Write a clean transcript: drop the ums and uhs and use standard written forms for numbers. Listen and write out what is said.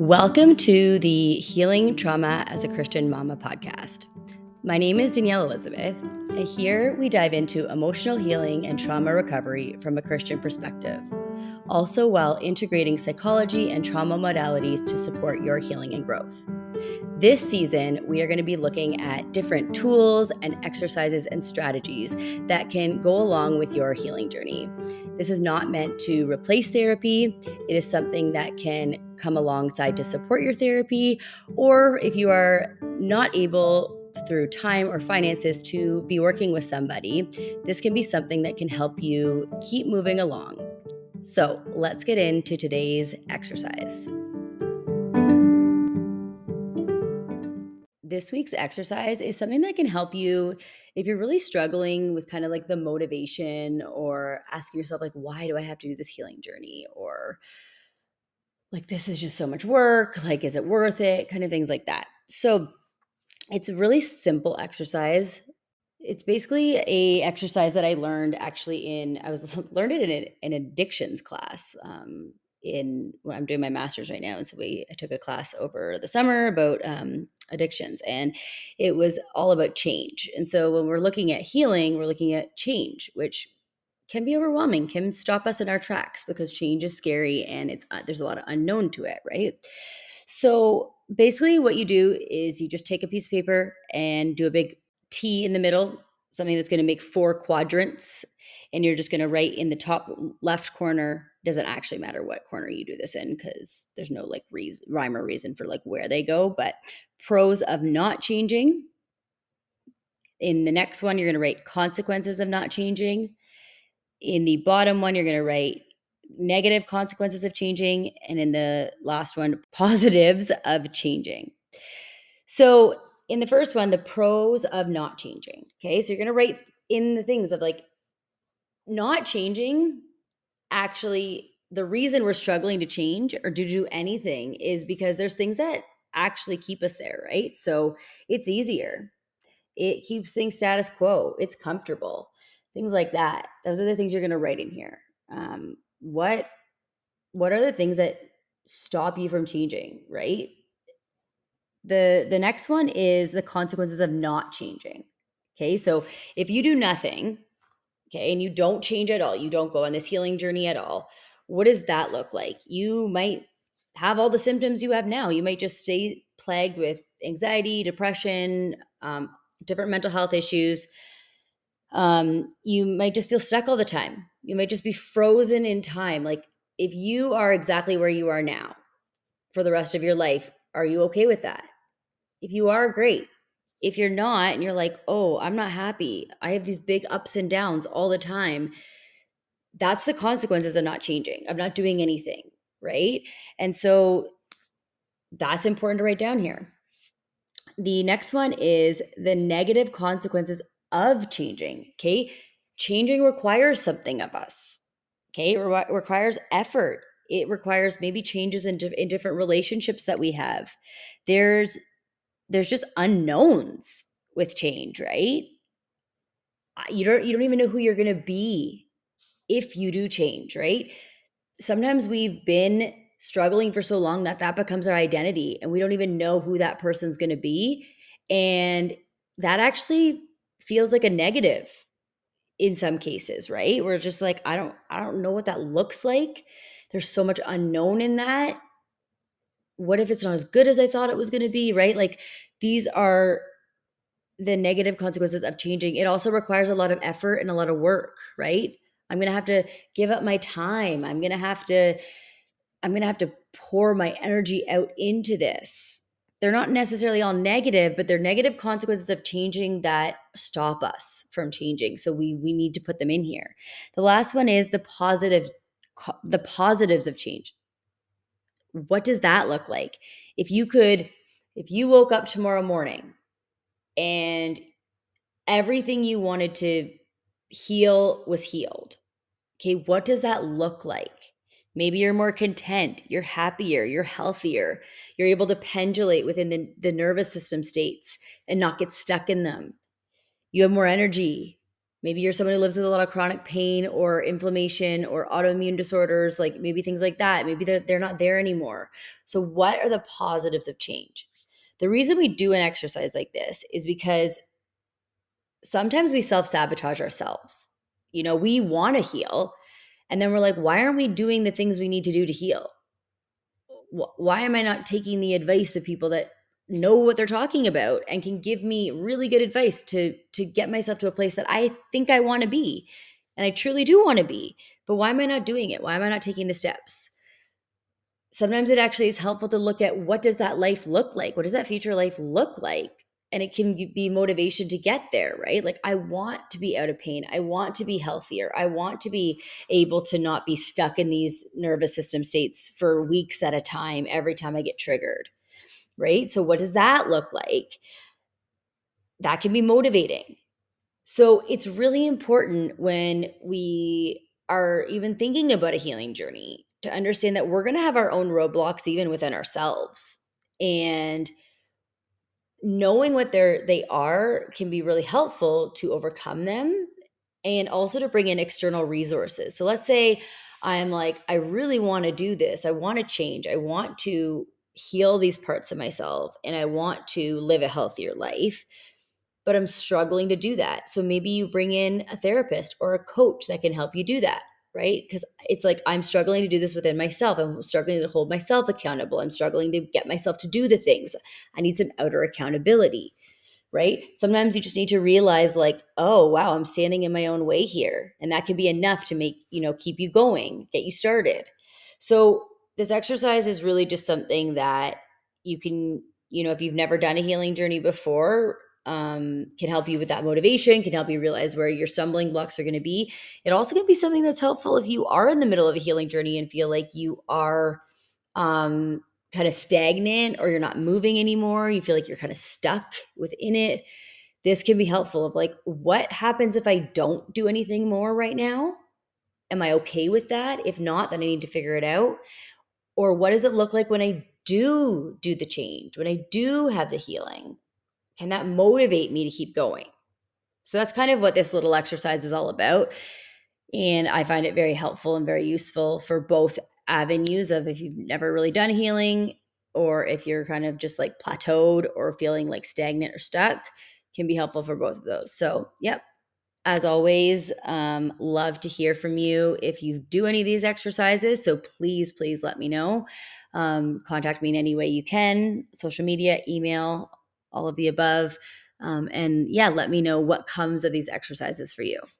Welcome to the Healing Trauma as a Christian Mama podcast. My name is Danielle Elizabeth, and here we dive into emotional healing and trauma recovery from a Christian perspective, also while integrating psychology and trauma modalities to support your healing and growth. This season, we are going to be looking at different tools and exercises and strategies that can go along with your healing journey. This is not meant to replace therapy. It is something that can come alongside to support your therapy, or if you are not able through time or finances to be working with somebody, this can be something that can help you keep moving along. So let's get into today's exercise. This week's exercise is something that can help you if you're really struggling with kind of like the motivation or asking yourself like, why do I have to do this healing journey? Or like, this is just so much work. Like, is it worth it? Kind of things like that. So it's a really simple exercise. It's basically a exercise that I learned actually I was learned it in an addictions class. When I'm doing my master's right now, and so I took a class over the summer about addictions, and it was all about change. And so when we're looking at healing, we're looking at change, which can be overwhelming, can stop us in our tracks because change is scary and there's a lot of unknown to it, right? So basically, what you do is you just take a piece of paper and do a big T in the middle, something that's going to make 4 quadrants. And you're just going to write in the top left corner. Doesn't actually matter what corner you do this in because there's no like rhyme or reason for like where they go, but pros of not changing. In the next one, you're going to write consequences of not changing. In the bottom one, you're going to write negative consequences of changing. And in the last one, positives of changing. So in the first one, the pros of not changing. Okay. So you're going to write in the things of like not changing. Actually, the reason we're struggling to change or to do anything is because there's things that actually keep us there, right? So it's easier. It keeps things status quo. It's comfortable. Things like that. Those are the things you're going to write in here. What are the things that stop you from changing, right? The next one is the consequences of not changing. Okay, so if you do nothing, okay, and you don't change at all, you don't go on this healing journey at all, what does that look like? You might have all the symptoms you have now. You might just stay plagued with anxiety, depression, different mental health issues. You might just feel stuck all the time. You might just be frozen in time. Like if you are exactly where you are now for the rest of your life, are you okay with that? If you are, great. If you're not and you're like, oh, I'm not happy, I have these big ups and downs all the time, that's the consequences of not changing, of not doing anything, right? And so that's important to write down here. The next one is the negative consequences of changing, okay? Changing requires something of us, okay? It requires effort. It requires maybe changes in different relationships that we have. There's just unknowns with change, right? You don't even know who you're going to be if you do change, right? Sometimes we've been struggling for so long that becomes our identity and we don't even know who that person's going to be. And that actually feels like a negative in some cases, right? We're just like, I don't know what that looks like. There's so much unknown in that. What if it's not as good as I thought it was going to be, right? Like these are the negative consequences of changing. It also requires a lot of effort and a lot of work, right? I'm going to have to give up my time. I'm going to have to pour my energy out into this. They're not necessarily all negative, but they're negative consequences of changing that stop us from changing. So we need to put them in here. The last one is the positives of change. What does that look like? If you woke up tomorrow morning and everything you wanted to heal was healed. Okay, what does that look like? Maybe you're more content, you're happier, you're healthier, you're able to pendulate within the nervous system states and not get stuck in them. You have more energy. Maybe you're someone who lives with a lot of chronic pain or inflammation or autoimmune disorders, like maybe things like that. Maybe they're not there anymore. So what are the positives of change? The reason we do an exercise like this is because sometimes we self-sabotage ourselves. We want to heal, and then we're like, why aren't we doing the things we need to do to heal? Why am I not taking the advice of people that know what they're talking about and can give me really good advice to get myself to a place that I think I want to be, and I truly do want to be? But why am I not doing it? Why am I not taking the steps? Sometimes it actually is helpful to look at, what does that life look like? What does that future life look like? And it can be motivation to get there, right? Like, I want to be out of pain. I want to be healthier. I want to be able to not be stuck in these nervous system states for weeks at a time every time I get triggered, right? So, what does that look like? That can be motivating. So, it's really important when we are even thinking about a healing journey to understand that we're going to have our own roadblocks even within ourselves. And knowing what they are can be really helpful to overcome them, and also to bring in external resources. So let's say I'm like, I really want to do this. I want to change. I want to heal these parts of myself, and I want to live a healthier life, but I'm struggling to do that. So maybe you bring in a therapist or a coach that can help you do that, right? Because it's like, I'm struggling to do this within myself. I'm struggling to hold myself accountable. I'm struggling to get myself to do the things. I need some outer accountability, right? Sometimes you just need to realize, like, oh, wow, I'm standing in my own way here. And that can be enough to keep you going, get you started. So this exercise is really just something that you can, if you've never done a healing journey before, can help you with that motivation, can help you realize where your stumbling blocks are going to be. It also can be something that's helpful if you are in the middle of a healing journey and feel like you are kind of stagnant, or you're not moving anymore. You feel like you're kind of stuck within it. This can be helpful of like, what happens if I don't do anything more right now? Am I okay with that? If not, then I need to figure it out. Or what does it look like when I do the change, when I do have the healing? Can that motivate me to keep going? So that's kind of what this little exercise is all about. And I find it very helpful and very useful for both avenues of, if you've never really done healing, or if you're kind of just like plateaued or feeling like stagnant or stuck, can be helpful for both of those. So, yep. As always, love to hear from you if you do any of these exercises. So please let me know. Contact me in any way you can, social media, email, all of the above. And yeah, let me know what comes of these exercises for you.